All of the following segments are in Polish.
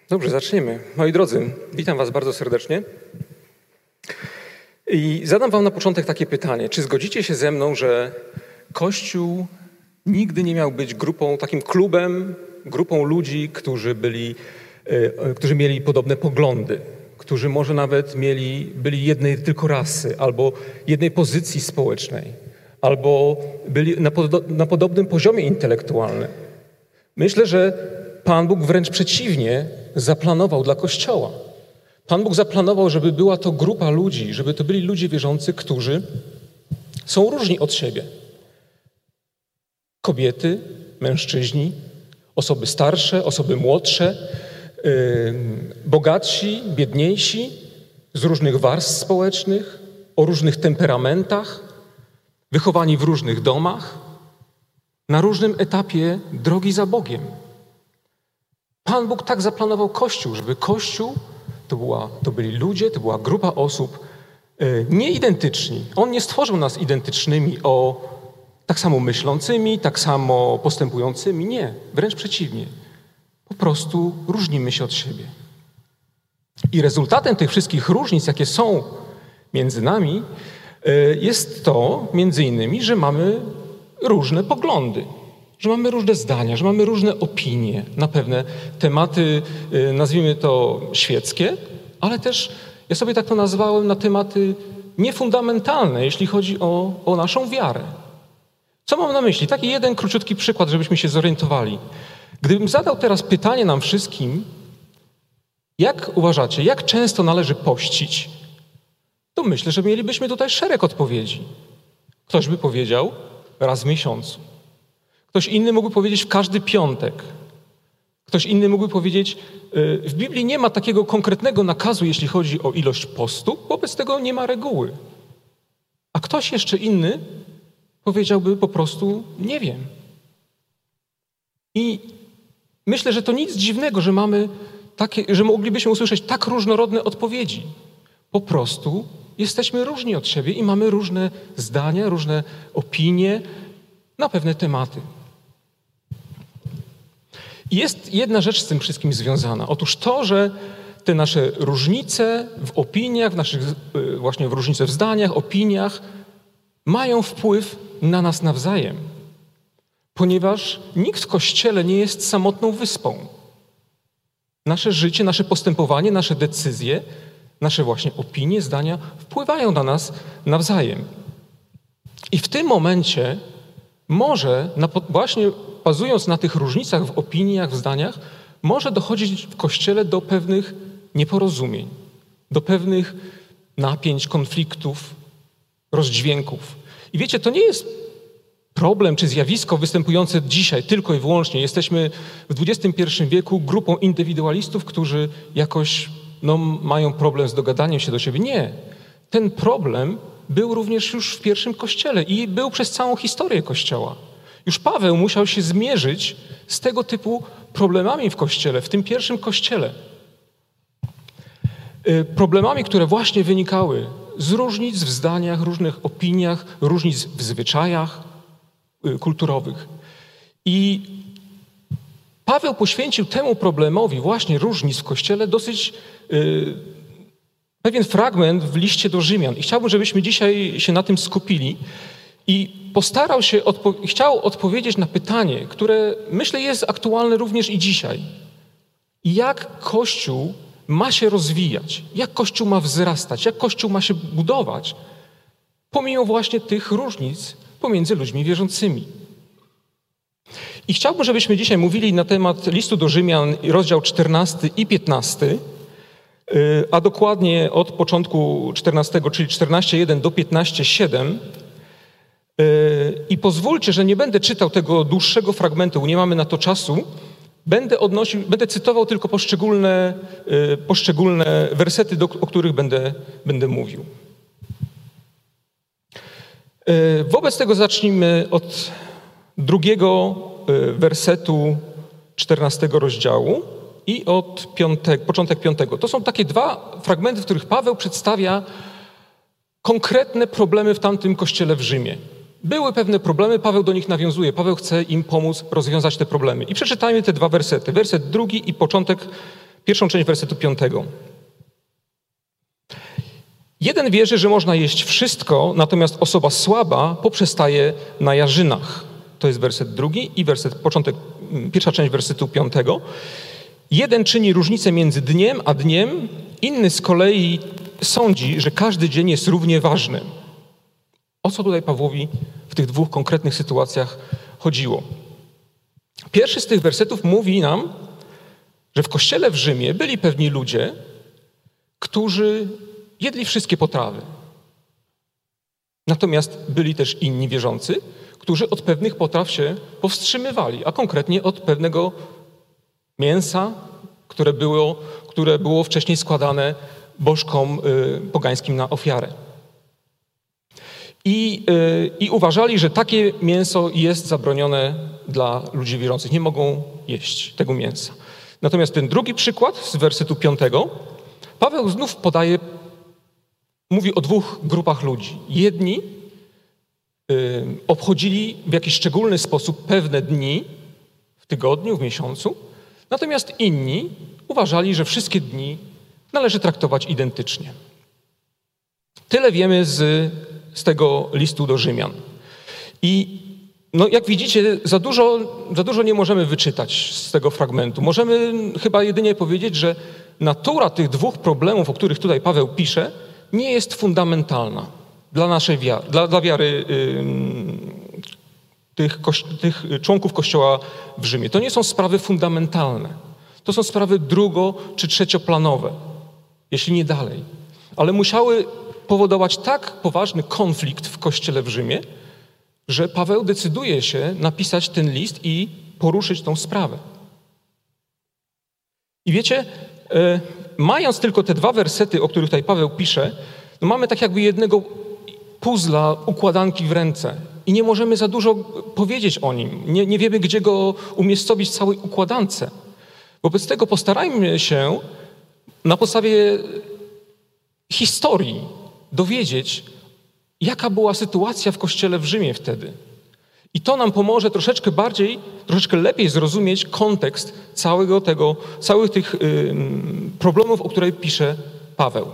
Dobrze, zaczniemy. Moi drodzy, witam Was bardzo serdecznie. I zadam Wam na początek takie pytanie. Czy zgodzicie się ze mną, że Kościół nigdy nie miał być grupą, takim klubem, grupą ludzi, którzy mieli podobne poglądy, którzy może nawet byli jednej tylko rasy, albo jednej pozycji społecznej, albo byli na podobnym poziomie intelektualnym? Myślę, że Pan Bóg wręcz przeciwnie zaplanował dla Kościoła. Pan Bóg zaplanował, żeby była to grupa ludzi, żeby to byli ludzie wierzący, którzy są różni od siebie. Kobiety, mężczyźni, osoby starsze, osoby młodsze, bogatsi, biedniejsi, z różnych warstw społecznych, o różnych temperamentach, wychowani w różnych domach, na różnym etapie drogi za Bogiem. Pan Bóg tak zaplanował Kościół, żeby Kościół to byli ludzie, to była grupa osób nieidentyczni. On nie stworzył nas identycznymi, tak samo myślącymi, tak samo postępującymi. Nie, wręcz przeciwnie. Po prostu różnimy się od siebie. I rezultatem tych wszystkich różnic, jakie są między nami, jest to między innymi, że mamy różne poglądy, że mamy różne zdania, że mamy różne opinie na pewne tematy, nazwijmy to świeckie, ale też, ja sobie tak to nazwałem, na tematy niefundamentalne, jeśli chodzi o naszą wiarę. Co mam na myśli? Taki jeden króciutki przykład, żebyśmy się zorientowali. Gdybym zadał teraz pytanie nam wszystkim, jak uważacie, jak często należy pościć, to myślę, że mielibyśmy tutaj szereg odpowiedzi. Ktoś by powiedział raz w miesiącu. Ktoś inny mógłby powiedzieć w każdy piątek. Ktoś inny mógłby powiedzieć, w Biblii nie ma takiego konkretnego nakazu, jeśli chodzi o ilość postu, wobec tego nie ma reguły. A ktoś jeszcze inny powiedziałby po prostu nie wiem. I myślę, że to nic dziwnego, że moglibyśmy usłyszeć tak różnorodne odpowiedzi. Po prostu jesteśmy różni od siebie i mamy różne zdania, różne opinie na pewne tematy. I jest jedna rzecz z tym wszystkim związana. Otóż to, że te nasze różnice w opiniach, właśnie różnice w zdaniach, opiniach mają wpływ na nas nawzajem. Ponieważ nikt w Kościele nie jest samotną wyspą. Nasze życie, nasze postępowanie, nasze decyzje, nasze właśnie opinie, zdania wpływają na nas nawzajem. I w tym momencie może, właśnie bazując na tych różnicach w opiniach, w zdaniach, może dochodzić w Kościele do pewnych nieporozumień, do pewnych napięć, konfliktów, rozdźwięków. I wiecie, to nie jest problem czy zjawisko występujące dzisiaj tylko i wyłącznie. Jesteśmy w XXI wieku grupą indywidualistów, którzy jakoś mają problem z dogadaniem się do siebie. Nie. Ten problem był również już w pierwszym Kościele i był przez całą historię Kościoła. Już Paweł musiał się zmierzyć z tego typu problemami w Kościele, w tym pierwszym Kościele. Problemami, które właśnie wynikały z różnic w zdaniach, różnych opiniach, różnic w zwyczajach kulturowych. I Paweł poświęcił temu problemowi właśnie różnic w Kościele dosyć pewien fragment w liście do Rzymian. I chciałbym, żebyśmy dzisiaj się na tym skupili i chciał odpowiedzieć na pytanie, które myślę jest aktualne również i dzisiaj. Jak Kościół ma się rozwijać? Jak Kościół ma wzrastać? Jak Kościół ma się budować? Pomimo właśnie tych różnic pomiędzy ludźmi wierzącymi. I chciałbym, żebyśmy dzisiaj mówili na temat listu do Rzymian, rozdział 14 i 15, a dokładnie od początku 14, czyli 14:1 do 15:7. I pozwólcie, że nie będę czytał tego dłuższego fragmentu, nie mamy na to czasu. Będę cytował tylko poszczególne wersety, o których będę mówił. Wobec tego zacznijmy od drugiego wersetu 14 rozdziału i od początek 5. To są takie dwa fragmenty, w których Paweł przedstawia konkretne problemy w tamtym kościele w Rzymie. Były pewne problemy, Paweł do nich nawiązuje. Paweł chce im pomóc rozwiązać te problemy. I przeczytajmy te dwa wersety. Werset 2 i początek pierwszą część wersetu 5. Jeden wierzy, że można jeść wszystko, natomiast osoba słaba poprzestaje na jarzynach. To jest werset 2 i pierwsza część wersetu 5. Jeden czyni różnicę między dniem a dniem, inny z kolei sądzi, że każdy dzień jest równie ważny. O co tutaj Pawłowi w tych dwóch konkretnych sytuacjach chodziło? Pierwszy z tych wersetów mówi nam, że w kościele w Rzymie byli pewni ludzie, którzy jedli wszystkie potrawy. Natomiast byli też inni wierzący, którzy od pewnych potraw się powstrzymywali, a konkretnie od pewnego mięsa, które było wcześniej składane bożkom pogańskim na ofiarę. I uważali, że takie mięso jest zabronione dla ludzi wierzących. Nie mogą jeść tego mięsa. Natomiast ten drugi przykład z wersetu 5, Paweł znów mówi o dwóch grupach ludzi. Jedni obchodzili w jakiś szczególny sposób pewne dni w tygodniu, w miesiącu, natomiast inni uważali, że wszystkie dni należy traktować identycznie. Tyle wiemy z tego listu do Rzymian. I jak widzicie, za dużo nie możemy wyczytać z tego fragmentu. Możemy chyba jedynie powiedzieć, że natura tych dwóch problemów, o których tutaj Paweł pisze, nie jest fundamentalna dla naszej wiary, dla wiary tych członków Kościoła w Rzymie. To nie są sprawy fundamentalne. To są sprawy drugo- czy trzecioplanowe, jeśli nie dalej. Ale musiały powodować tak poważny konflikt w Kościele w Rzymie, że Paweł decyduje się napisać ten list i poruszyć tą sprawę. I wiecie, mając tylko te dwa wersety, o których tutaj Paweł pisze, mamy tak jakby jednego puzzla, układanki w ręce i nie możemy za dużo powiedzieć o nim. Nie wiemy, gdzie go umiejscowić w całej układance. Wobec tego postarajmy się na podstawie historii dowiedzieć, jaka była sytuacja w Kościele w Rzymie wtedy. I to nam pomoże troszeczkę lepiej zrozumieć kontekst całych tych problemów, o których pisze Paweł.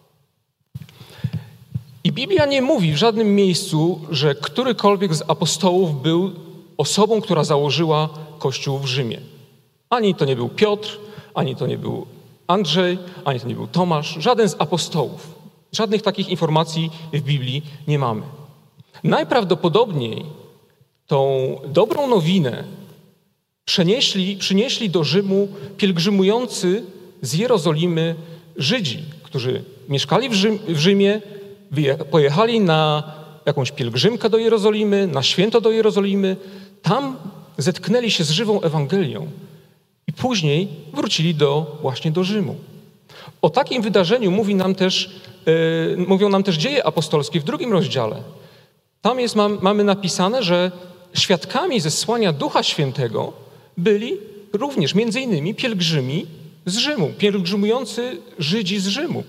I Biblia nie mówi w żadnym miejscu, że którykolwiek z apostołów był osobą, która założyła Kościół w Rzymie. Ani to nie był Piotr, ani to nie był Andrzej, ani to nie był Tomasz, żaden z apostołów. Żadnych takich informacji w Biblii nie mamy. Najprawdopodobniej tą dobrą nowinę przynieśli do Rzymu pielgrzymujący z Jerozolimy Żydzi, którzy mieszkali w Rzymie, pojechali na jakąś pielgrzymkę do Jerozolimy, na święto do Jerozolimy. Tam zetknęli się z żywą Ewangelią i później wrócili właśnie do Rzymu. O takim wydarzeniu mówią nam też Dzieje Apostolskie w 2 rozdziale. Tam mamy napisane, że świadkami zesłania Ducha Świętego byli również między innymi pielgrzymi z Rzymu, pielgrzymujący Żydzi z Rzymu.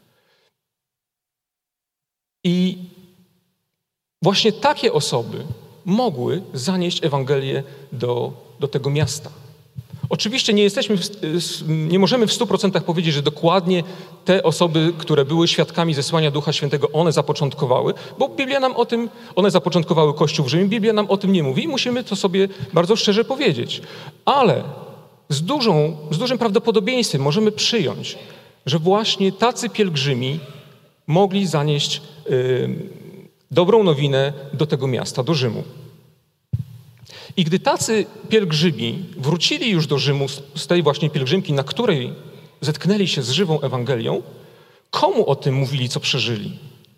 I właśnie takie osoby mogły zanieść Ewangelię do tego miasta. Oczywiście nie możemy w 100% powiedzieć, że dokładnie te osoby, które były świadkami zesłania Ducha Świętego, one zapoczątkowały, bo Biblia nam one zapoczątkowały Kościół w Rzymie, Biblia nam o tym nie mówi i musimy to sobie bardzo szczerze powiedzieć. Ale z dużym prawdopodobieństwem możemy przyjąć, że właśnie tacy pielgrzymi mogli zanieść dobrą nowinę do tego miasta, do Rzymu. I gdy tacy pielgrzymi wrócili już do Rzymu z tej właśnie pielgrzymki, na której zetknęli się z żywą Ewangelią, komu o tym mówili, co przeżyli?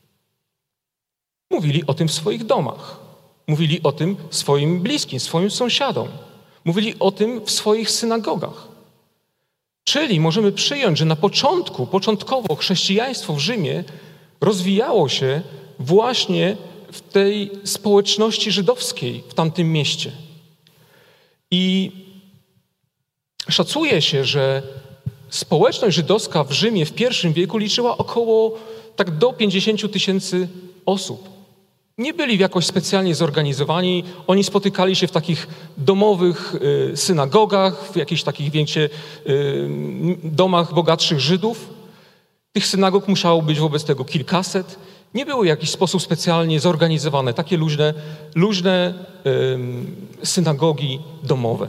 Mówili o tym w swoich domach. Mówili o tym swoim bliskim, swoim sąsiadom. Mówili o tym w swoich synagogach. Czyli możemy przyjąć, że początkowo chrześcijaństwo w Rzymie rozwijało się właśnie w tej społeczności żydowskiej w tamtym mieście. I szacuje się, że społeczność żydowska w Rzymie w I wieku liczyła około do 50 000 osób. Nie byli jakoś specjalnie zorganizowani. Oni spotykali się w takich domowych synagogach, w jakichś takich domach bogatszych Żydów. Tych synagog musiało być wobec tego kilkaset. Nie były w jakiś sposób specjalnie zorganizowane takie luźne synagogi domowe.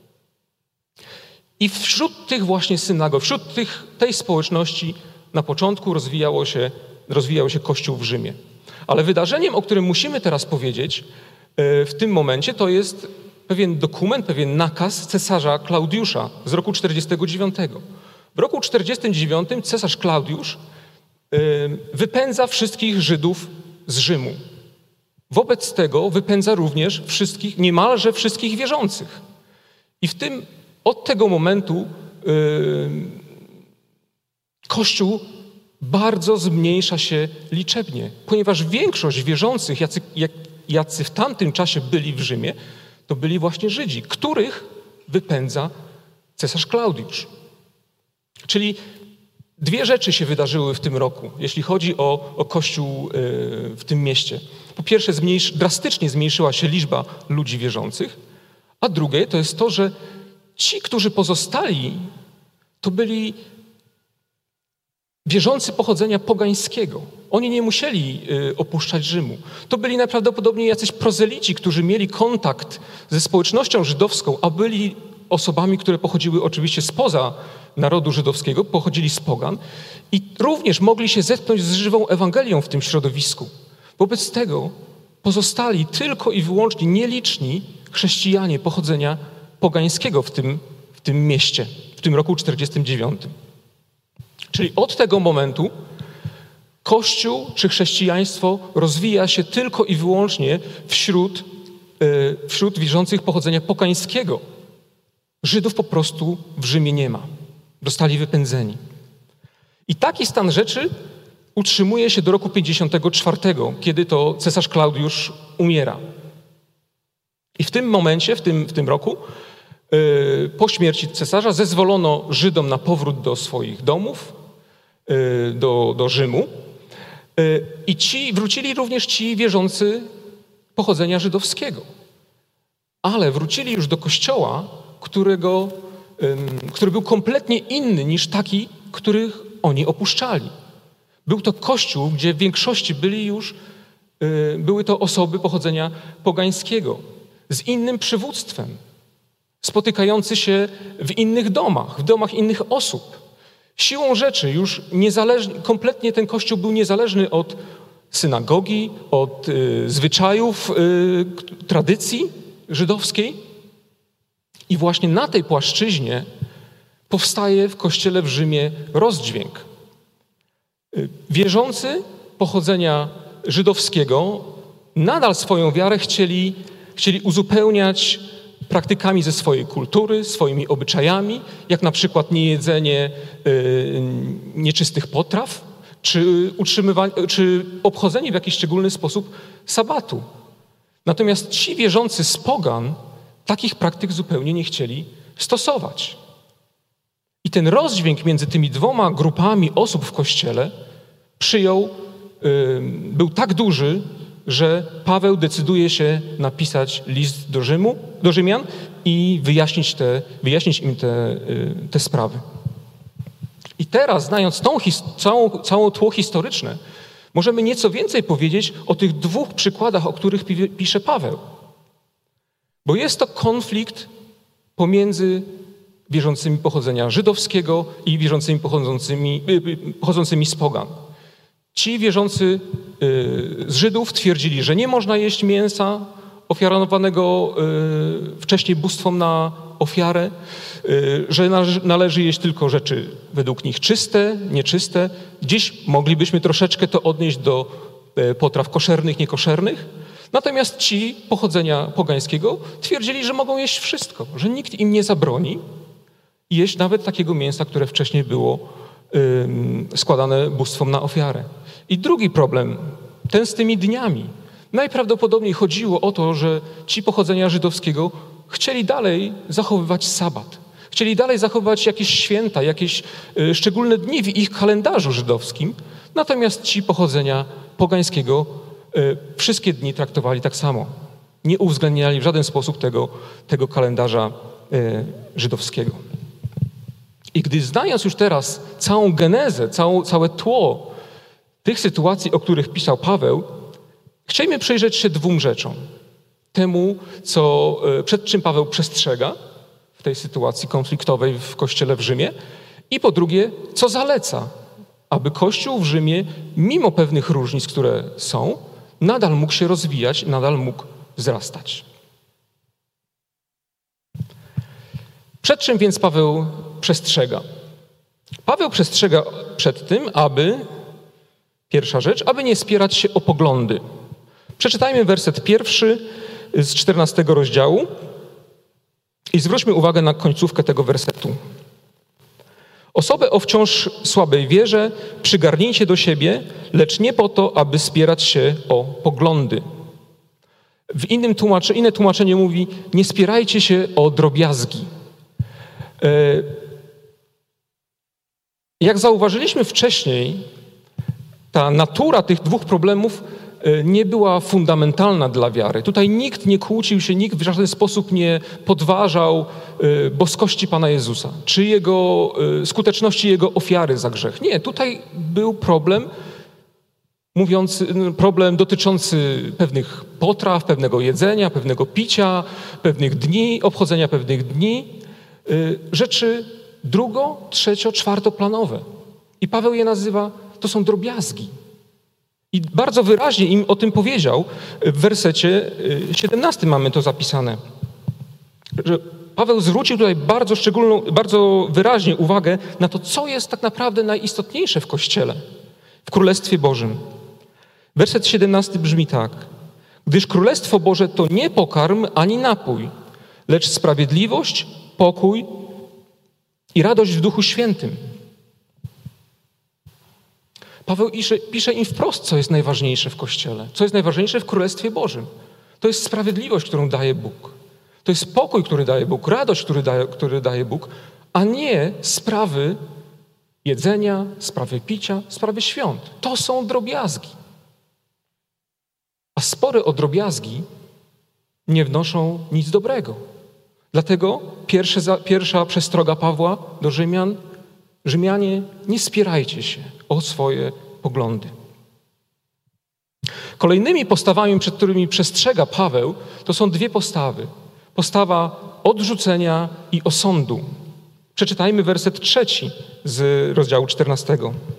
I wśród tych właśnie synagog, wśród tej społeczności na początku rozwijał się Kościół w Rzymie. Ale wydarzeniem, o którym musimy teraz powiedzieć w tym momencie, to jest pewien dokument, pewien nakaz cesarza Klaudiusza z roku 49. W roku 49 cesarz Klaudiusz wypędza wszystkich Żydów z Rzymu. Wobec tego wypędza również niemalże wszystkich wierzących. I od tego momentu Kościół bardzo zmniejsza się liczebnie, ponieważ większość wierzących, jacy w tamtym czasie byli w Rzymie, to byli właśnie Żydzi, których wypędza cesarz Klaudiusz. Czyli dwie rzeczy się wydarzyły w tym roku, jeśli chodzi o Kościół w tym mieście. Po pierwsze, drastycznie zmniejszyła się liczba ludzi wierzących, a drugie to jest to, że ci, którzy pozostali, to byli wierzący pochodzenia pogańskiego. Oni nie musieli opuszczać Rzymu. To byli najprawdopodobniej jacyś prozelici, którzy mieli kontakt ze społecznością żydowską, a byli osobami, które pochodziły oczywiście spoza narodu żydowskiego, pochodzili z pogan i również mogli się zetknąć z żywą Ewangelią w tym środowisku. Wobec tego pozostali tylko i wyłącznie nieliczni chrześcijanie pochodzenia pogańskiego w tym mieście, w tym roku 49. Czyli od tego momentu Kościół czy chrześcijaństwo rozwija się tylko i wyłącznie wśród wierzących pochodzenia pogańskiego. Żydów po prostu w Rzymie nie ma. Zostali wypędzeni. I taki stan rzeczy utrzymuje się do roku 54, kiedy to cesarz Klaudiusz umiera. I w tym momencie, w tym roku, po śmierci cesarza zezwolono Żydom na powrót do swoich domów, do Rzymu. I wrócili również ci wierzący pochodzenia żydowskiego. Ale wrócili już do kościoła, który był kompletnie inny niż taki, których oni opuszczali. Był to kościół, gdzie w większości były to osoby pochodzenia pogańskiego, z innym przywództwem, spotykający się w innych domach, w domach innych osób. Siłą rzeczy już kompletnie ten kościół był niezależny od synagogi, od zwyczajów, tradycji żydowskiej. I właśnie na tej płaszczyźnie powstaje w kościele w Rzymie rozdźwięk. Wierzący pochodzenia żydowskiego nadal swoją wiarę chcieli uzupełniać praktykami ze swojej kultury, swoimi obyczajami, jak na przykład niejedzenie nieczystych potraw, czy obchodzenie w jakiś szczególny sposób sabatu. Natomiast ci wierzący z pogan takich praktyk zupełnie nie chcieli stosować. I ten rozdźwięk między tymi dwoma grupami osób w Kościele był tak duży, że Paweł decyduje się napisać list do Rzymian i wyjaśnić im te sprawy. I teraz, znając całą tło historyczne, możemy nieco więcej powiedzieć o tych dwóch przykładach, o których pisze Paweł. Bo jest to konflikt pomiędzy wierzącymi pochodzenia żydowskiego i wierzącymi pochodzącymi z pogan. Ci wierzący z Żydów twierdzili, że nie można jeść mięsa ofiarowanego wcześniej bóstwom na ofiarę, że należy jeść tylko rzeczy według nich czyste, nieczyste. Dziś moglibyśmy troszeczkę to odnieść do potraw koszernych, niekoszernych. Natomiast ci pochodzenia pogańskiego twierdzili, że mogą jeść wszystko, że nikt im nie zabroni jeść nawet takiego mięsa, które wcześniej było składane bóstwom na ofiarę. I drugi problem, ten z tymi dniami. Najprawdopodobniej chodziło o to, że ci pochodzenia żydowskiego chcieli dalej zachowywać sabat. Chcieli dalej zachowywać jakieś święta, jakieś szczególne dni w ich kalendarzu żydowskim. Natomiast ci pochodzenia pogańskiego wszystkie dni traktowali tak samo. Nie uwzględniali w żaden sposób tego kalendarza żydowskiego. I gdy znając już teraz całą genezę, całe tło tych sytuacji, o których pisał Paweł, chcielibyśmy przyjrzeć się dwóm rzeczom. Temu, przed czym Paweł przestrzega w tej sytuacji konfliktowej w Kościele w Rzymie i po drugie, co zaleca, aby Kościół w Rzymie, mimo pewnych różnic, które są, nadal mógł się rozwijać, nadal mógł wzrastać. Przed czym więc Paweł przestrzega? Paweł przestrzega przed tym, pierwsza rzecz, aby nie spierać się o poglądy. Przeczytajmy werset 1 z 14 rozdziału i zwróćmy uwagę na końcówkę tego wersetu. Osobę o wciąż słabej wierze przygarnijcie do siebie, lecz nie po to, aby spierać się o poglądy. Inne tłumaczenie mówi, nie spierajcie się o drobiazgi. Jak zauważyliśmy wcześniej, ta natura tych dwóch problemów nie była fundamentalna dla wiary. Tutaj nikt nie kłócił się, nikt w żaden sposób nie podważał boskości Pana Jezusa, czy skuteczności Jego ofiary za grzech. Nie, tutaj był problem dotyczący pewnych potraw, pewnego jedzenia, pewnego picia, pewnych dni, obchodzenia pewnych dni, rzeczy trzecio, czwartoplanowe. I Paweł je nazywa, to są drobiazgi. I bardzo wyraźnie im o tym powiedział. W wersecie 17 mamy to zapisane. Że Paweł zwrócił tutaj bardzo wyraźnie uwagę na to, co jest tak naprawdę najistotniejsze w Kościele, w Królestwie Bożym. Werset 17 brzmi tak. Gdyż Królestwo Boże to nie pokarm ani napój, lecz sprawiedliwość, pokój i radość w Duchu Świętym. Paweł pisze im wprost, co jest najważniejsze w Kościele, co jest najważniejsze w Królestwie Bożym. To jest sprawiedliwość, którą daje Bóg. To jest pokój, który daje Bóg, radość, który daje Bóg, a nie sprawy jedzenia, sprawy picia, sprawy świąt. To są drobiazgi. A spory o drobiazgi nie wnoszą nic dobrego. Dlatego pierwsza przestroga Pawła do Rzymian: Rzymianie, nie spierajcie się o swoje poglądy. Kolejnymi postawami, przed którymi przestrzega Paweł, to są dwie postawy. Postawa odrzucenia i osądu. Przeczytajmy werset 3 z rozdziału 14.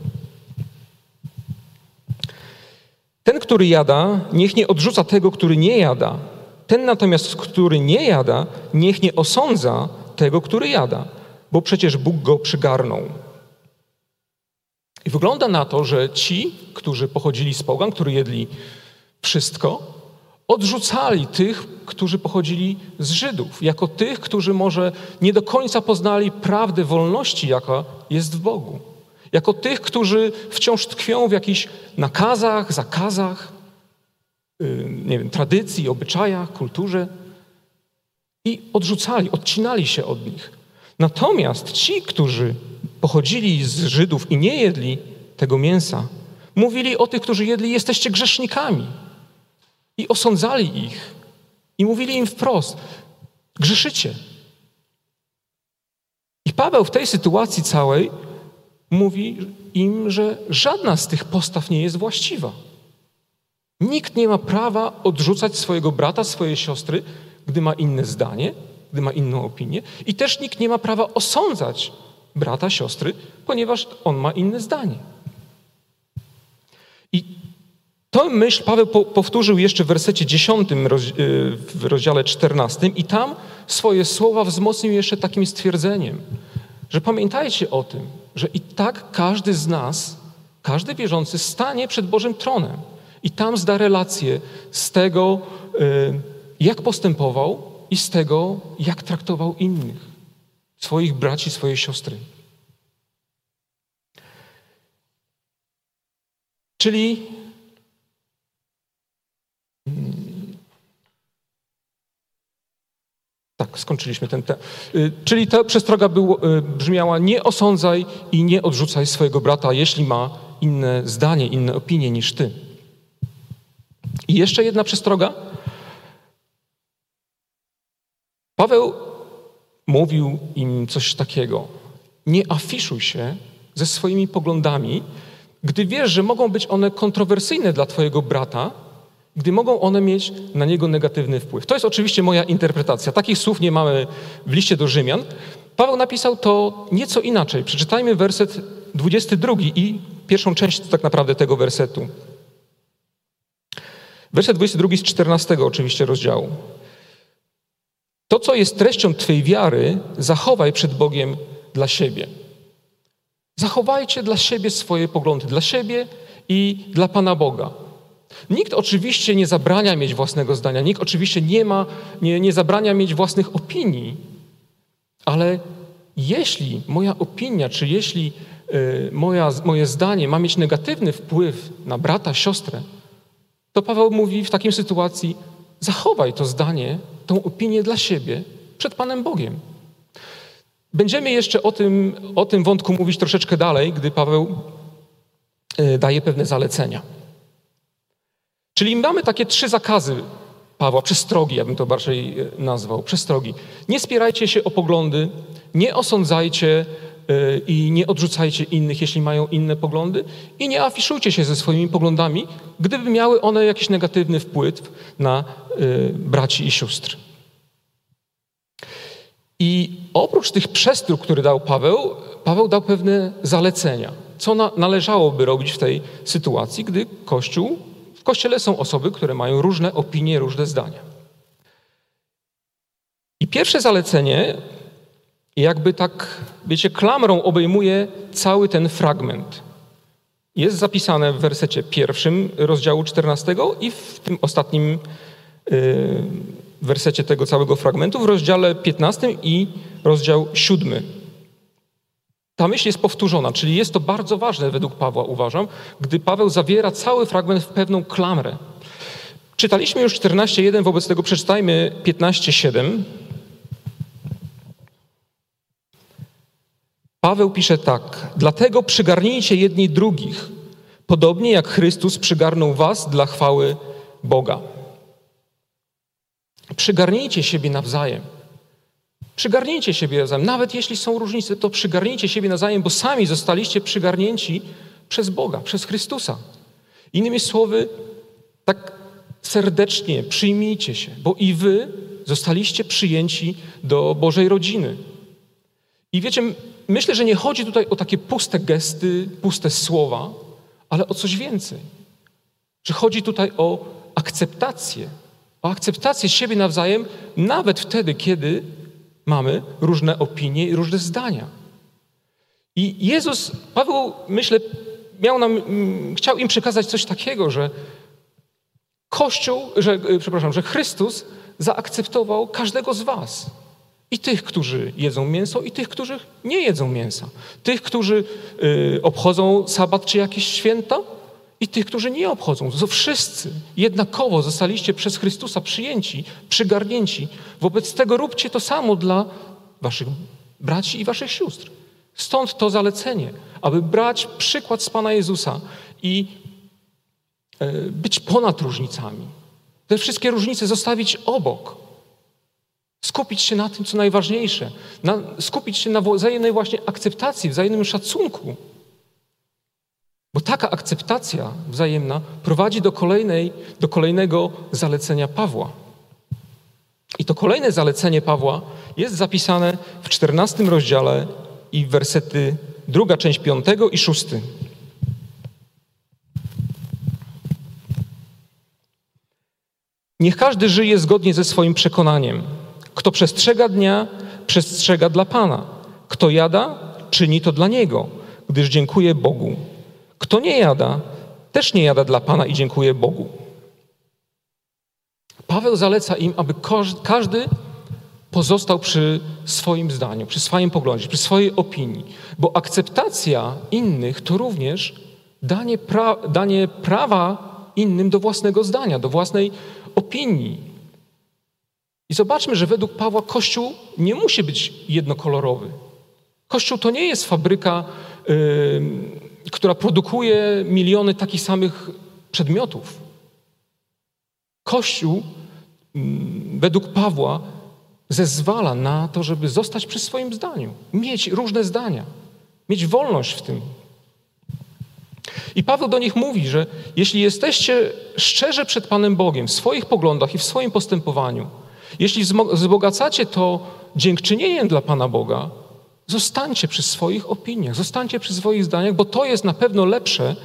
Ten, który jada, niech nie odrzuca tego, który nie jada. Ten natomiast, który nie jada, niech nie osądza tego, który jada, bo przecież Bóg go przygarnął. I wygląda na to, że ci, którzy pochodzili z pogan, którzy jedli wszystko, odrzucali tych, którzy pochodzili z Żydów, jako tych, którzy może nie do końca poznali prawdę wolności, jaka jest w Bogu. Jako tych, którzy wciąż tkwią w jakichś nakazach, zakazach, tradycji, obyczajach, kulturze i odcinali się od nich. Natomiast ci, którzy pochodzili z Żydów i nie jedli tego mięsa, mówili o tych, którzy jedli: jesteście grzesznikami. I osądzali ich. I mówili im wprost: grzeszycie. I Paweł w tej sytuacji całej mówi im, że żadna z tych postaw nie jest właściwa. Nikt nie ma prawa odrzucać swojego brata, swojej siostry, gdy ma inne zdanie, gdy ma inną opinię. I też nikt nie ma prawa osądzać brata, siostry, ponieważ on ma inne zdanie. I tę myśl Paweł powtórzył jeszcze w wersecie 10 w rozdziale 14 i tam swoje słowa wzmocnił jeszcze takim stwierdzeniem, że pamiętajcie o tym, że i tak każdy z nas, każdy wierzący stanie przed Bożym tronem i tam zda relację z tego, jak postępował i z tego, jak traktował innych, swoich braci, swoje siostry. Czyli skończyliśmy ten temat. Czyli ta przestroga brzmiała: nie osądzaj i nie odrzucaj swojego brata, jeśli ma inne zdanie, inne opinie niż ty. jeszcze jedna przestroga. Paweł mówił im coś takiego. Nie afiszuj się ze swoimi poglądami, gdy wiesz, że mogą być one kontrowersyjne dla twojego brata, gdy mogą one mieć na niego negatywny wpływ. To jest oczywiście moja interpretacja. Takich słów nie mamy w liście do Rzymian. Paweł napisał to nieco inaczej. Przeczytajmy werset 22 i pierwszą część tak naprawdę tego wersetu. Werset 22 z 14 oczywiście rozdziału. To, co jest treścią twej wiary, zachowaj przed Bogiem dla siebie. Zachowajcie dla siebie swoje poglądy, dla siebie i dla Pana Boga. Nikt oczywiście nie zabrania mieć własnego zdania, nikt oczywiście nie zabrania mieć własnych opinii, ale jeśli moja opinia, czy jeśli moje zdanie ma mieć negatywny wpływ na brata, siostrę, to Paweł mówi w takiej sytuacji: zachowaj to zdanie, tą opinię dla siebie przed Panem Bogiem. Będziemy jeszcze o tym wątku mówić troszeczkę dalej, gdy Paweł daje pewne zalecenia. Czyli mamy takie 3 zakazy Pawła, przestrogi, ja bym to bardziej nazwał, przestrogi. Nie spierajcie się o poglądy, nie osądzajcie i nie odrzucajcie innych, jeśli mają inne poglądy, i nie afiszujcie się ze swoimi poglądami, gdyby miały one jakiś negatywny wpływ na braci i sióstr. I oprócz tych przestróg, które dał Paweł dał pewne zalecenia, co należałoby robić w tej sytuacji, gdy w Kościele są osoby, które mają różne opinie, różne zdania. I pierwsze zalecenie jakby tak, wiecie, klamrą obejmuje cały ten fragment. Jest zapisane w wersecie 1 rozdziału 14 i w tym ostatnim wersecie tego całego fragmentu, w rozdziale 15 i rozdział 7. Ta myśl jest powtórzona, czyli jest to bardzo ważne według Pawła, uważam, gdy Paweł zawiera cały fragment w pewną klamrę. Czytaliśmy już 14:1, wobec tego przeczytajmy 15:7. Paweł pisze tak: dlatego przygarnijcie jedni drugich, podobnie jak Chrystus przygarnął was dla chwały Boga. Przygarnijcie siebie nawzajem. Przygarnijcie siebie nawzajem. Nawet jeśli są różnice, to przygarnijcie siebie nawzajem, bo sami zostaliście przygarnięci przez Boga, przez Chrystusa. Innymi słowy, tak serdecznie przyjmijcie się, bo i wy zostaliście przyjęci do Bożej rodziny. I wiecie, myślę, że nie chodzi tutaj o takie puste gesty, puste słowa, ale o coś więcej. Że chodzi tutaj o akceptację siebie nawzajem, nawet wtedy, kiedy mamy różne opinie i różne zdania. I Paweł, myślę, chciał im przekazać coś takiego, że że Chrystus zaakceptował każdego z was. I tych, którzy jedzą mięso, i tych, którzy nie jedzą mięsa. Tych, którzy obchodzą sabat czy jakieś święta, i tych, którzy nie obchodzą. To wszyscy jednakowo zostaliście przez Chrystusa przyjęci, przygarnięci. Wobec tego róbcie to samo dla waszych braci i waszych sióstr. Stąd to zalecenie, aby brać przykład z Pana Jezusa i być ponad różnicami. Te wszystkie różnice zostawić obok. Skupić się na tym, co najważniejsze. Skupić się na wzajemnej właśnie akceptacji, wzajemnym szacunku. Bo taka akceptacja wzajemna prowadzi do kolejnego zalecenia Pawła. I to kolejne zalecenie Pawła jest zapisane w 14 rozdziale i wersety 2 część 5 i 6. Niech każdy żyje zgodnie ze swoim przekonaniem. Kto przestrzega dnia, przestrzega dla Pana. Kto jada, czyni to dla Niego, gdyż dziękuję Bogu. Kto nie jada, też nie jada dla Pana i dziękuję Bogu. Paweł zaleca im, aby każdy pozostał przy swoim zdaniu, przy swoim poglądzie, przy swojej opinii. Bo akceptacja innych to również danie prawa innym do własnego zdania, do własnej opinii. I zobaczmy, że według Pawła Kościół nie musi być jednokolorowy. Kościół to nie jest fabryka, która produkuje miliony takich samych przedmiotów. Kościół według Pawła zezwala na to, żeby zostać przy swoim zdaniu, mieć różne zdania, mieć wolność w tym. I Paweł do nich mówi, że jeśli jesteście szczerzy przed Panem Bogiem w swoich poglądach i w swoim postępowaniu, jeśli wzbogacacie to dziękczynieniem dla Pana Boga, zostańcie przy swoich opiniach, zostańcie przy swoich zdaniach, bo to jest na pewno lepsze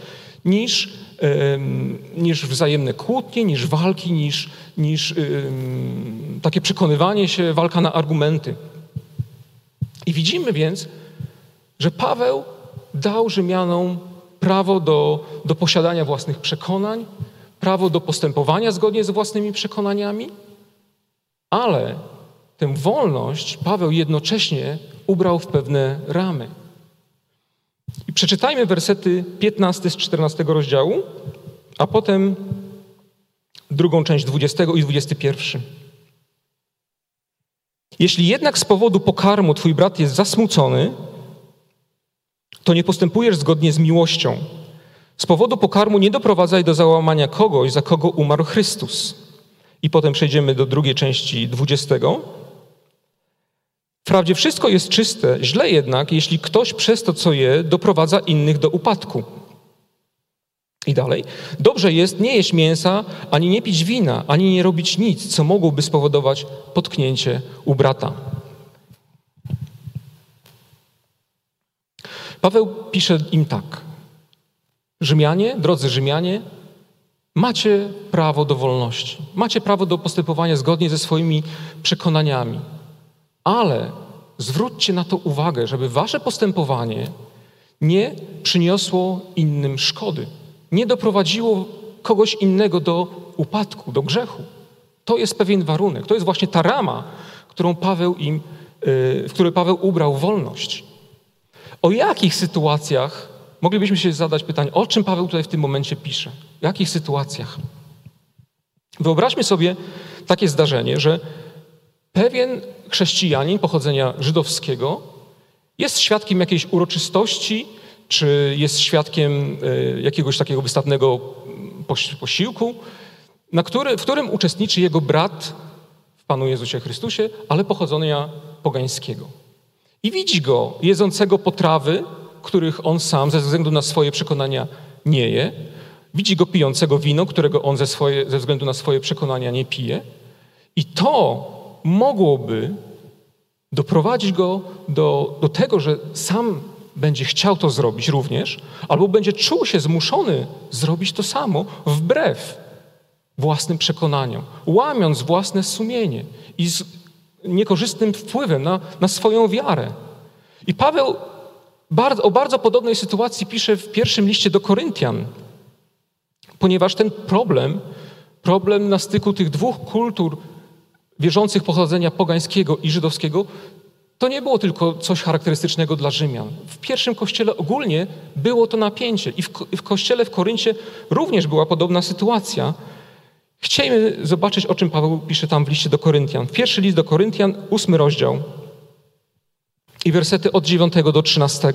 niż wzajemne kłótnie, niż walki, niż takie przekonywanie się, walka na argumenty. I widzimy więc, że Paweł dał Rzymianom prawo do posiadania własnych przekonań, prawo do postępowania zgodnie z własnymi przekonaniami, ale tę wolność Paweł jednocześnie ubrał w pewne ramy. I przeczytajmy wersety 15 z 14 rozdziału, a potem drugą część 20 i 21. Jeśli jednak z powodu pokarmu twój brat jest zasmucony, to nie postępujesz zgodnie z miłością. Z powodu pokarmu nie doprowadzaj do załamania kogoś, za kogo umarł Chrystus. I potem przejdziemy do drugiej części 20. Wprawdzie wszystko jest czyste, źle jednak, jeśli ktoś przez to, co je, doprowadza innych do upadku. I dalej. Dobrze jest nie jeść mięsa, ani nie pić wina, ani nie robić nic, co mogłoby spowodować potknięcie u brata. Paweł pisze im tak. Rzymianie, drodzy Rzymianie, macie prawo do wolności. Macie prawo do postępowania zgodnie ze swoimi przekonaniami. Ale zwróćcie na to uwagę, żeby wasze postępowanie nie przyniosło innym szkody. Nie doprowadziło kogoś innego do upadku, do grzechu. To jest pewien warunek. To jest właśnie ta rama, w której Paweł ubrał wolność. O jakich sytuacjach moglibyśmy się zadać pytanie, o czym Paweł tutaj w tym momencie pisze? W jakich sytuacjach? Wyobraźmy sobie takie zdarzenie, że pewien chrześcijanin pochodzenia żydowskiego jest świadkiem jakiejś uroczystości, czy jest świadkiem jakiegoś takiego wystawnego posiłku, w którym uczestniczy jego brat w Panu Jezusie Chrystusie, ale pochodzenia pogańskiego. I widzi go jedzącego potrawy, których on sam ze względu na swoje przekonania nie je. Widzi go pijącego wino, którego on ze względu na swoje przekonania nie pije. I to mogłoby doprowadzić go do tego, że sam będzie chciał to zrobić również, albo będzie czuł się zmuszony zrobić to samo wbrew własnym przekonaniom, łamiąc własne sumienie i z niekorzystnym wpływem na swoją wiarę. I Paweł o bardzo podobnej sytuacji pisze w pierwszym liście do Koryntian, ponieważ ten problem na styku tych dwóch kultur wierzących pochodzenia pogańskiego i żydowskiego, to nie było tylko coś charakterystycznego dla Rzymian. W pierwszym kościele ogólnie było to napięcie i w kościele w Koryncie również była podobna sytuacja. Chcielibyśmy zobaczyć, o czym Paweł pisze tam w liście do Koryntian. Pierwszy list do Koryntian, 8 rozdział i wersety od 9 do 13.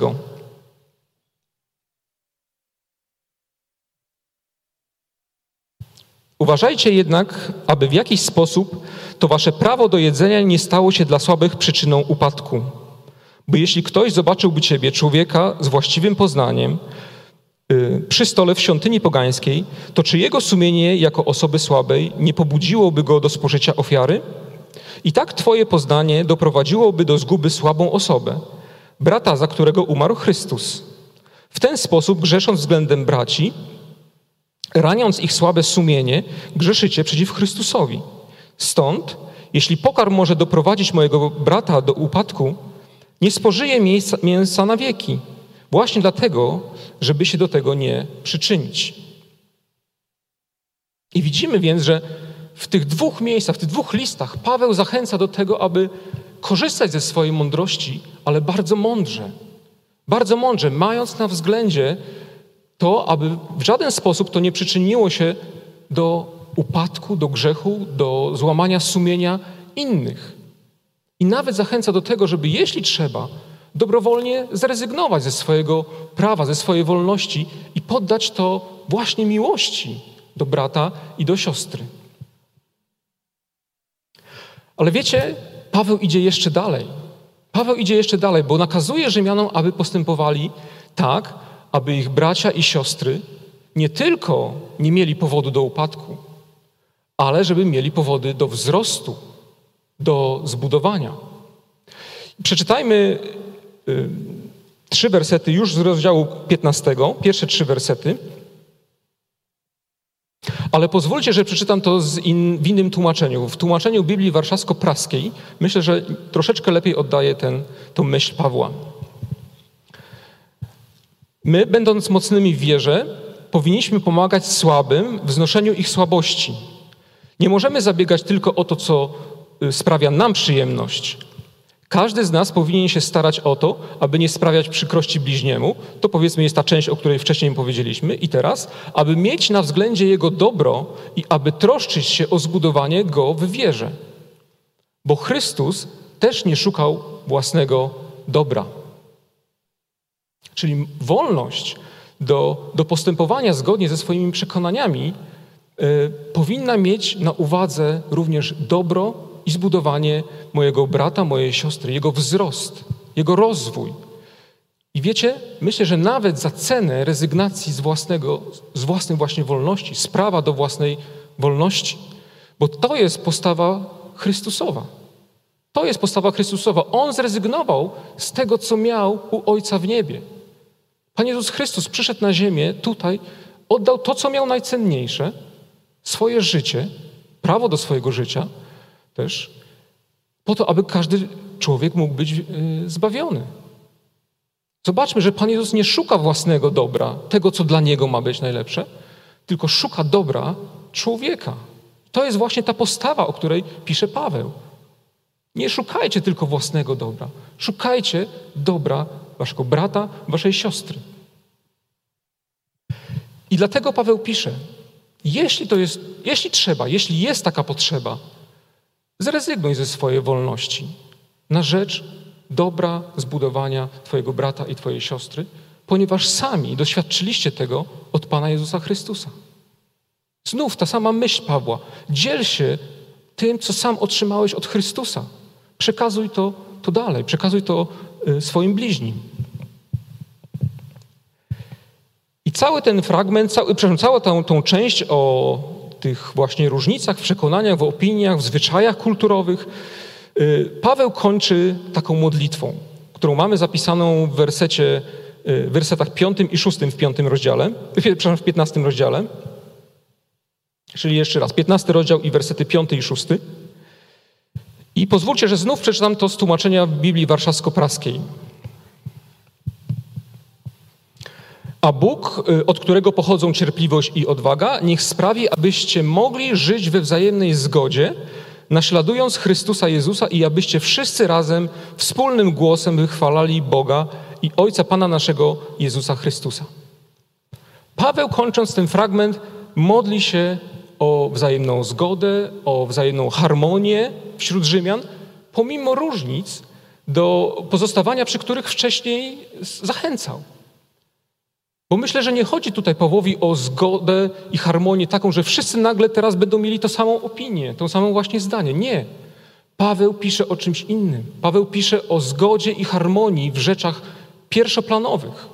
Uważajcie jednak, aby w jakiś sposób to wasze prawo do jedzenia nie stało się dla słabych przyczyną upadku. Bo jeśli ktoś zobaczyłby ciebie, człowieka z właściwym poznaniem, przy stole w świątyni pogańskiej, to czy jego sumienie jako osoby słabej nie pobudziłoby go do spożycia ofiary? I tak twoje poznanie doprowadziłoby do zguby słabą osobę, brata, za którego umarł Chrystus. W ten sposób, grzesząc względem braci, raniąc ich słabe sumienie, grzeszycie przeciw Chrystusowi. Stąd, jeśli pokarm może doprowadzić mojego brata do upadku, nie spożyję mięsa na wieki, właśnie dlatego, żeby się do tego nie przyczynić. I widzimy więc, że w tych dwóch miejscach, w tych dwóch listach Paweł zachęca do tego, aby korzystać ze swojej mądrości, ale bardzo mądrze, mając na względzie to, aby w żaden sposób to nie przyczyniło się do upadku, do grzechu, do złamania sumienia innych. I nawet zachęca do tego, żeby jeśli trzeba, dobrowolnie zrezygnować ze swojego prawa, ze swojej wolności i poddać to właśnie miłości do brata i do siostry. Ale wiecie, Paweł idzie jeszcze dalej. Paweł idzie jeszcze dalej, bo nakazuje Rzymianom, aby postępowali tak, aby ich bracia i siostry nie tylko nie mieli powodu do upadku, ale żeby mieli powody do wzrostu, do zbudowania. Przeczytajmy 3 wersety już z rozdziału 15, pierwsze 3 wersety. Ale pozwólcie, że przeczytam to w innym tłumaczeniu. W tłumaczeniu Biblii Warszawsko-Praskiej myślę, że troszeczkę lepiej oddaje tę myśl Pawła. My, będąc mocnymi w wierze, powinniśmy pomagać słabym w znoszeniu ich słabości. Nie możemy zabiegać tylko o to, co sprawia nam przyjemność. Każdy z nas powinien się starać o to, aby nie sprawiać przykrości bliźniemu. To powiedzmy jest ta część, o której wcześniej powiedzieliśmy. I teraz, aby mieć na względzie jego dobro i aby troszczyć się o zbudowanie go w wierze. Bo Chrystus też nie szukał własnego dobra. Czyli wolność do postępowania zgodnie ze swoimi przekonaniami powinna mieć na uwadze również dobro i zbudowanie mojego brata, mojej siostry, jego wzrost, jego rozwój. I wiecie, myślę, że nawet za cenę rezygnacji z własnej właśnie wolności, z prawa do własnej wolności, bo to jest postawa Chrystusowa. To jest postawa Chrystusowa. On zrezygnował z tego, co miał u Ojca w niebie. Pan Jezus Chrystus przyszedł na ziemię tutaj, oddał to, co miał najcenniejsze, swoje życie, prawo do swojego życia też, po to, aby każdy człowiek mógł być zbawiony. Zobaczmy, że Pan Jezus nie szuka własnego dobra, tego, co dla Niego ma być najlepsze, tylko szuka dobra człowieka. To jest właśnie ta postawa, o której pisze Paweł. Nie szukajcie tylko własnego dobra. Szukajcie dobra waszego brata, waszej siostry. I dlatego Paweł pisze, jeśli jest taka potrzeba, zrezygnuj ze swojej wolności na rzecz dobra zbudowania twojego brata i twojej siostry, ponieważ sami doświadczyliście tego od Pana Jezusa Chrystusa. Znów ta sama myśl Pawła. Dziel się tym, co sam otrzymałeś od Chrystusa. Przekazuj to dalej, przekazuj to swoim bliźnim. I cały ten fragment, całą tą część o tych właśnie różnicach w przekonaniach, w opiniach, w zwyczajach kulturowych, Paweł kończy taką modlitwą, którą mamy zapisaną w wersetach 5 i 6 w 15 rozdziale. Czyli jeszcze raz, 15 rozdział i wersety 5 i 6. I pozwólcie, że znów przeczytam to z tłumaczenia Biblii Warszawsko-Praskiej. A Bóg, od którego pochodzą cierpliwość i odwaga, niech sprawi, abyście mogli żyć we wzajemnej zgodzie, naśladując Chrystusa Jezusa i abyście wszyscy razem wspólnym głosem wychwalali Boga i Ojca Pana naszego Jezusa Chrystusa. Paweł, kończąc ten fragment, modli się o wzajemną zgodę, o wzajemną harmonię wśród Rzymian, pomimo różnic do pozostawania, przy których wcześniej zachęcał. Bo myślę, że nie chodzi tutaj Pawłowi o zgodę i harmonię taką, że wszyscy nagle teraz będą mieli tą samą opinię, tą samą właśnie zdanie. Nie. Paweł pisze o czymś innym. Paweł pisze o zgodzie i harmonii w rzeczach pierwszoplanowych.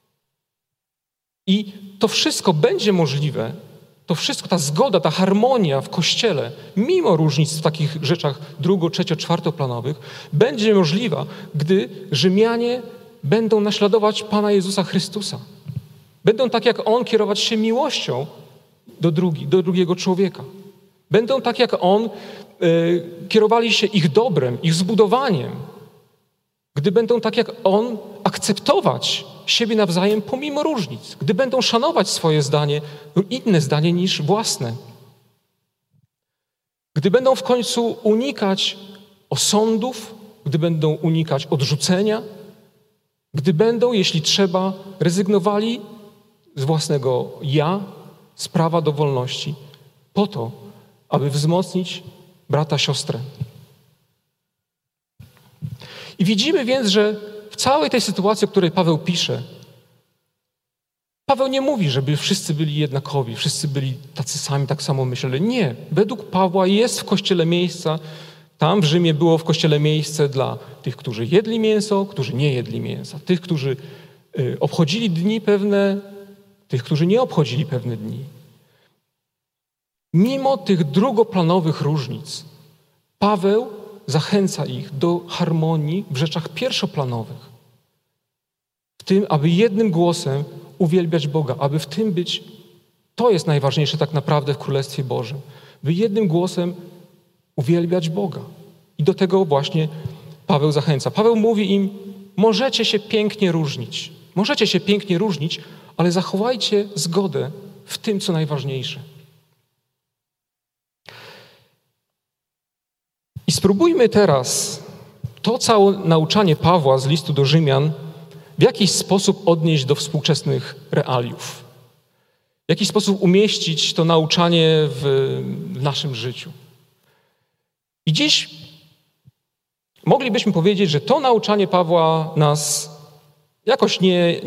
I to wszystko będzie możliwe, to wszystko, ta zgoda, ta harmonia w Kościele, mimo różnic w takich rzeczach drugo-, trzecio-, czwartoplanowych, będzie możliwa, gdy Rzymianie będą naśladować Pana Jezusa Chrystusa. Będą tak jak On kierować się miłością do drugiego człowieka. Będą tak jak On kierowali się ich dobrem, ich zbudowaniem. Gdy będą tak jak On akceptować siebie nawzajem pomimo różnic. Gdy będą szanować swoje zdanie, inne zdanie niż własne. Gdy będą w końcu unikać osądów, gdy będą unikać odrzucenia, gdy będą, jeśli trzeba, rezygnowali z własnego ja, z prawa do wolności, po to, aby wzmocnić brata, siostrę. I widzimy więc, że w całej tej sytuacji, o której Paweł pisze, Paweł nie mówi, żeby wszyscy byli jednakowi, wszyscy byli tacy sami, tak samo myśleli. Nie. Według Pawła jest w Kościele miejsca Tam w Rzymie było w kościele miejsce dla tych, którzy jedli mięso, którzy nie jedli mięsa, tych, którzy obchodzili dni pewne, tych, którzy nie obchodzili pewne dni. Mimo tych drugoplanowych różnic, Paweł zachęca ich do harmonii w rzeczach pierwszoplanowych. W tym, aby jednym głosem uwielbiać Boga, aby w tym być, to jest najważniejsze tak naprawdę w Królestwie Bożym, by jednym głosem uwielbiać Boga. I do tego właśnie Paweł zachęca. Paweł mówi im, możecie się pięknie różnić, ale zachowajcie zgodę w tym, co najważniejsze. I spróbujmy teraz to całe nauczanie Pawła z listu do Rzymian w jakiś sposób odnieść do współczesnych realiów. W jakiś sposób umieścić to nauczanie w naszym życiu. I dziś moglibyśmy powiedzieć, że to nauczanie Pawła nas jakoś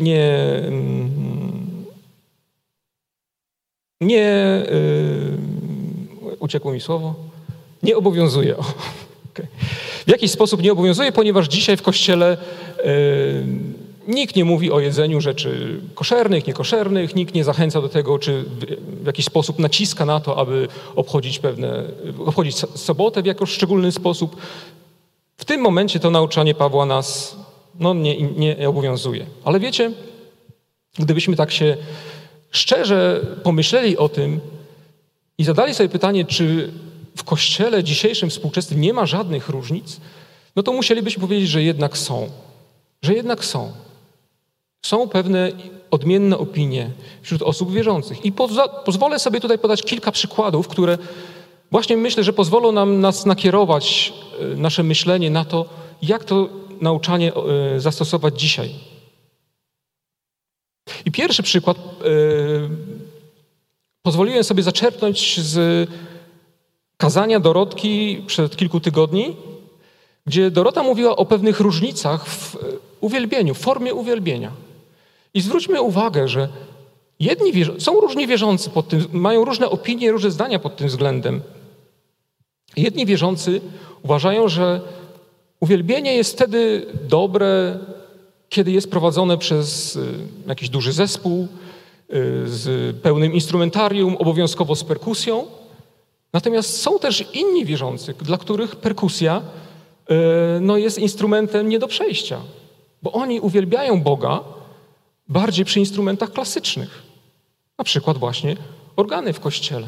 uciekło mi słowo, nie obowiązuje. Okay. W jakiś sposób nie obowiązuje, ponieważ dzisiaj w Kościele nikt nie mówi o jedzeniu rzeczy koszernych, niekoszernych, nikt nie zachęca do tego, czy w jakiś sposób naciska na to, aby obchodzić sobotę w jakiś szczególny sposób. W tym momencie to nauczanie Pawła nas nie obowiązuje. Ale wiecie, gdybyśmy tak się szczerze pomyśleli o tym i zadali sobie pytanie, czy w Kościele dzisiejszym, współczesnym nie ma żadnych różnic, no to musielibyśmy powiedzieć, że jednak są. Że jednak są. Są pewne odmienne opinie wśród osób wierzących. I pozwolę sobie tutaj podać kilka przykładów, które właśnie myślę, że pozwolą nas nakierować nasze myślenie na to, jak to nauczanie zastosować dzisiaj. I pierwszy przykład pozwoliłem sobie zaczerpnąć z kazania Dorotki przed kilku tygodni, gdzie Dorota mówiła o pewnych różnicach w uwielbieniu, w formie uwielbienia. I zwróćmy uwagę, że są różni wierzący pod tym, mają różne opinie, różne zdania pod tym względem. Jedni wierzący uważają, że uwielbienie jest wtedy dobre, kiedy jest prowadzone przez jakiś duży zespół z pełnym instrumentarium, obowiązkowo z perkusją. Natomiast są też inni wierzący, dla których perkusja jest instrumentem nie do przejścia, bo oni uwielbiają Boga bardziej przy instrumentach klasycznych, na przykład właśnie organy w kościele.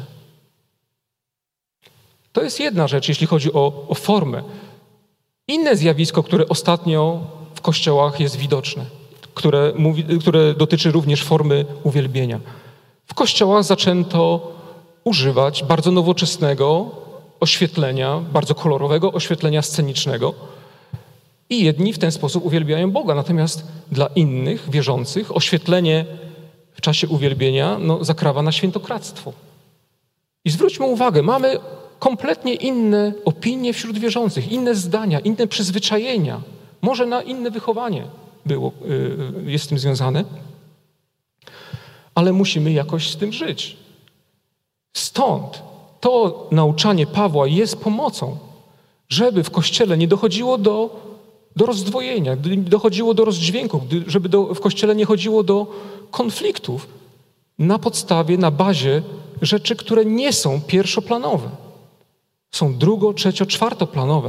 To jest jedna rzecz, jeśli chodzi o formę. Inne zjawisko, które ostatnio w kościołach jest widoczne, które dotyczy również formy uwielbienia. W kościołach zaczęto używać bardzo nowoczesnego oświetlenia, bardzo kolorowego oświetlenia scenicznego i jedni w ten sposób uwielbiają Boga. Natomiast dla innych wierzących oświetlenie w czasie uwielbienia zakrawa na świętokradztwo. I zwróćmy uwagę, mamy kompletnie inne opinie wśród wierzących, inne zdania, inne przyzwyczajenia. Może na inne wychowanie jest z tym związane, ale musimy jakoś z tym żyć. Stąd to nauczanie Pawła jest pomocą, żeby w Kościele nie dochodziło do rozdwojenia, gdy dochodziło do rozdźwięków, żeby w Kościele nie chodziło do konfliktów na bazie rzeczy, które nie są pierwszoplanowe. Są drugo-, trzecio-, czwartoplanowe.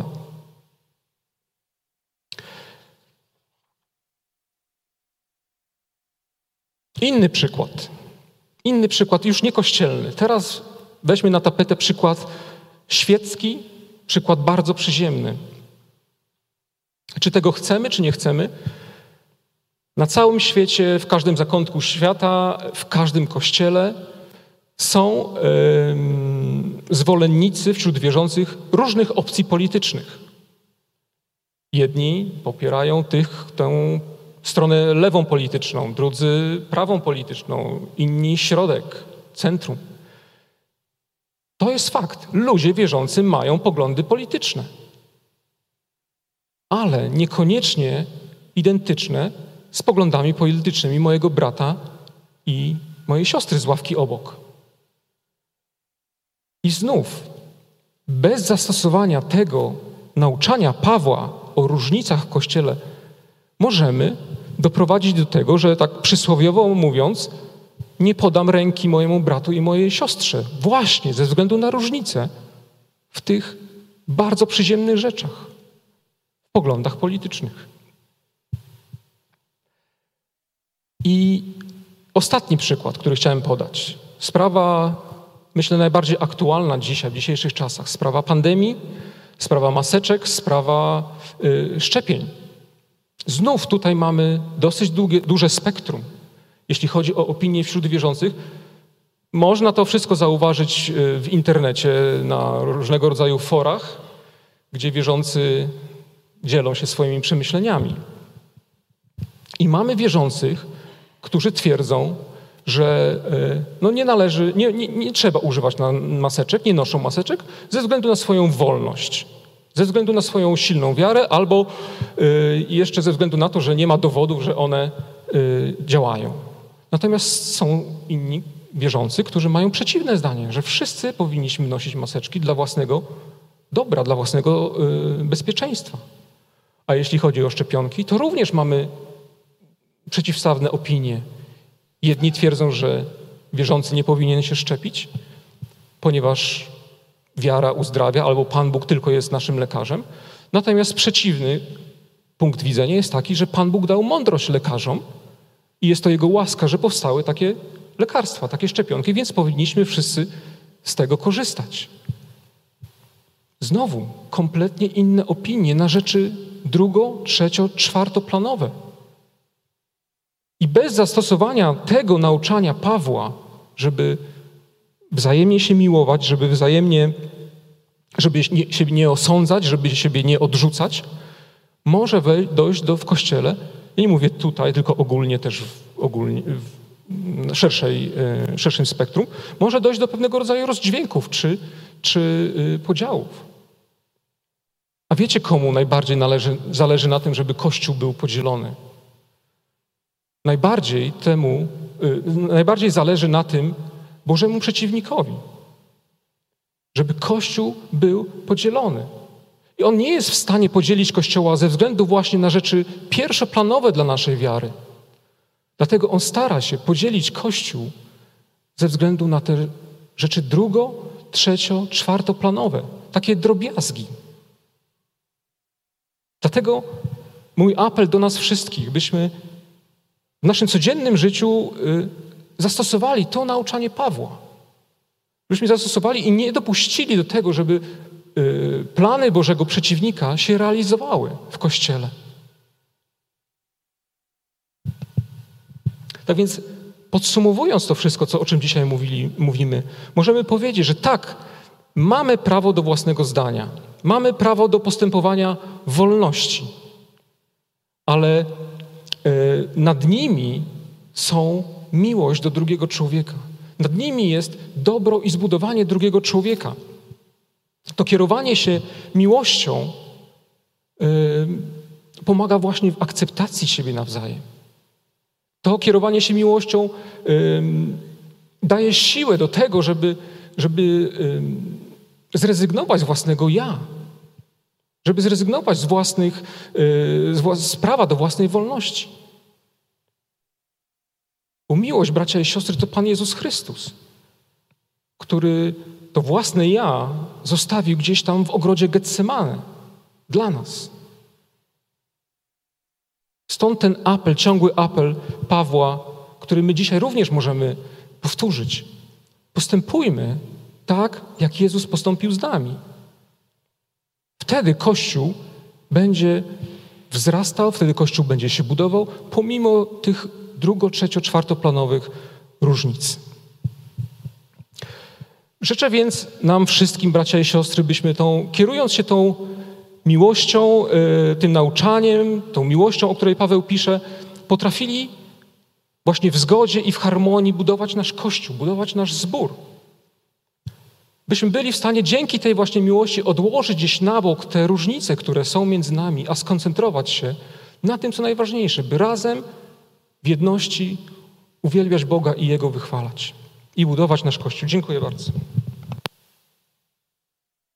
Inny przykład już nie kościelny. Teraz weźmy na tapetę przykład świecki, przykład bardzo przyziemny. Czy tego chcemy, czy nie chcemy? Na całym świecie, w każdym zakątku świata, w każdym kościele są zwolennicy wśród wierzących różnych opcji politycznych. Jedni popierają tę stronę lewą polityczną, drudzy prawą polityczną, inni środek, centrum. To jest fakt. Ludzie wierzący mają poglądy polityczne, ale niekoniecznie identyczne z poglądami politycznymi mojego brata i mojej siostry z ławki obok. I znów Bez zastosowania tego nauczania Pawła o różnicach w Kościele możemy doprowadzić do tego, że tak przysłowiowo mówiąc, nie podam ręki mojemu bratu i mojej siostrze. Właśnie ze względu na różnice w tych bardzo przyziemnych rzeczach, w poglądach politycznych. I ostatni przykład, który chciałem podać. Sprawa, myślę, najbardziej aktualna dzisiaj, w dzisiejszych czasach. Sprawa pandemii, sprawa maseczek, sprawa szczepień. Znów tutaj mamy dosyć duże spektrum, jeśli chodzi o opinię wśród wierzących. Można to wszystko zauważyć w internecie, na różnego rodzaju forach, gdzie wierzący dzielą się swoimi przemyśleniami. I mamy wierzących, którzy twierdzą, że nie trzeba używać maseczek, nie noszą maseczek ze względu na swoją wolność, ze względu na swoją silną wiarę albo jeszcze ze względu na to, że nie ma dowodów, że one działają. Natomiast są inni wierzący, którzy mają przeciwne zdanie, że wszyscy powinniśmy nosić maseczki dla własnego dobra, dla własnego bezpieczeństwa. A jeśli chodzi o szczepionki, to również mamy przeciwstawne opinie. Jedni twierdzą, że wierzący nie powinien się szczepić, ponieważ wiara uzdrawia, albo Pan Bóg tylko jest naszym lekarzem. Natomiast przeciwny punkt widzenia jest taki, że Pan Bóg dał mądrość lekarzom i jest to Jego łaska, że powstały takie lekarstwa, takie szczepionki, więc powinniśmy wszyscy z tego korzystać. Znowu kompletnie inne opinie na rzeczy drugo-, trzecio-, czwartoplanowe. I bez zastosowania tego nauczania Pawła, żeby wzajemnie się miłować, żeby siebie nie osądzać, żeby siebie nie odrzucać, może dojść w Kościele, ja nie mówię tutaj, tylko ogólnie też w szerszym spektrum, może dojść do pewnego rodzaju rozdźwięków czy podziałów. A wiecie, komu najbardziej zależy na tym, żeby Kościół był podzielony? Najbardziej zależy na tym Bożemu przeciwnikowi, żeby Kościół był podzielony. I on nie jest w stanie podzielić Kościoła ze względu właśnie na rzeczy pierwszoplanowe dla naszej wiary. Dlatego on stara się podzielić Kościół ze względu na te rzeczy drugo-, trzecio-, czwartoplanowe, takie drobiazgi. Dlatego mój apel do nas wszystkich, byśmy w naszym codziennym życiu zastosowali to nauczanie Pawła. Byśmy zastosowali i nie dopuścili do tego, żeby plany Bożego przeciwnika się realizowały w Kościele. Tak więc podsumowując to wszystko, o czym dzisiaj mówimy, możemy powiedzieć, że tak, mamy prawo do własnego zdania, mamy prawo do postępowania w wolności, ale nad nimi są miłość do drugiego człowieka. Nad nimi jest dobro i zbudowanie drugiego człowieka. To kierowanie się miłością pomaga właśnie w akceptacji siebie nawzajem. To kierowanie się miłością daje siłę do tego, żeby zrezygnować z własnego ja, żeby zrezygnować z prawa do własnej wolności. Bo miłość, bracia i siostry, to Pan Jezus Chrystus, który to własne ja zostawił gdzieś tam w ogrodzie Getsemane dla nas. Stąd ten apel, ciągły apel Pawła, który my dzisiaj również możemy powtórzyć. Postępujmy tak, jak Jezus postąpił z nami. Wtedy Kościół będzie wzrastał, wtedy Kościół będzie się budował, pomimo tych drugo-, trzecio-, czwartoplanowych różnic. Życzę więc nam wszystkim, bracia i siostry, byśmy kierując się tą miłością, tym nauczaniem, tą miłością, o której Paweł pisze, potrafili właśnie w zgodzie i w harmonii budować nasz Kościół, budować nasz zbór. Byśmy byli w stanie dzięki tej właśnie miłości odłożyć gdzieś na bok te różnice, które są między nami, a skoncentrować się na tym, co najważniejsze, by razem w jedności uwielbiać Boga i Jego wychwalać i budować nasz Kościół. Dziękuję bardzo.